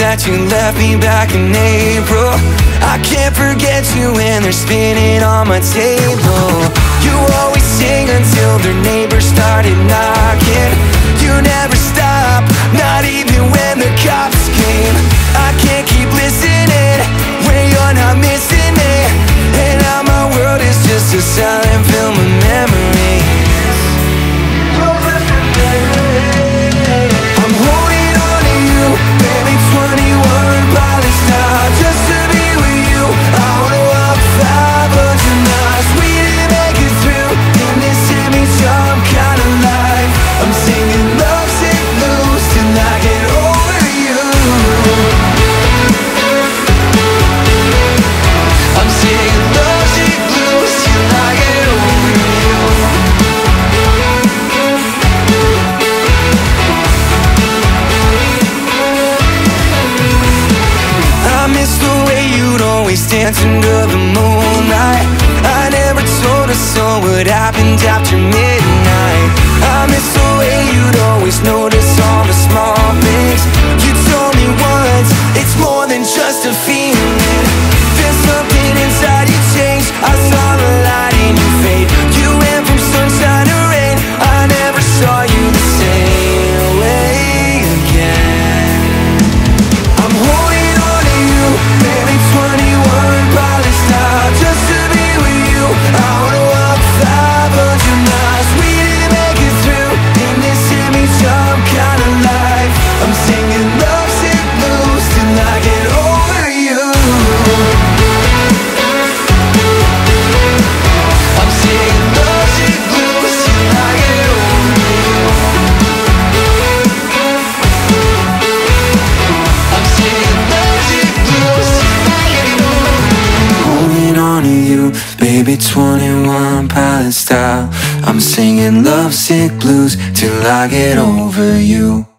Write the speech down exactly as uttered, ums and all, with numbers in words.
that you left me back in April. I can't forget you when they're spinning on my table. You always sing until their neighbors started knocking. You never stop, not even when the cops came. I can't keep listening when you're not missing me, and now my world is just a silent film of memories. I'm holding on to you, baby, twenty-one pilots now, just to be with you. I wanna walk five hundred miles. We didn't make it through in this semi-jump kind of life. I'm singing love sick blues till I get over you. I'm singing love sick blues till I get over you. I miss the way you'd always dance under the moonlight. I never told a soul what happened after midnight. I miss the way you'd always notice all the small things. You told me once, it's more than just a feeling. There's something inside you changed. I saw the light in your fade. You went from sunshine to rain. I never saw you the same way again. I'm holding on to you, baby, twenty-one pilots now, just to be with you. I wanna walk five hundred miles. We didn't make it through in this semi-jump kind of life. I'm singing love sick blues till I get over you. I'm singing love sick blues till I get over you. I'm singing love sick blues till I get over you. Holding on to you, baby, twenty-one pilot style. I'm singing love sick blues till I get over you.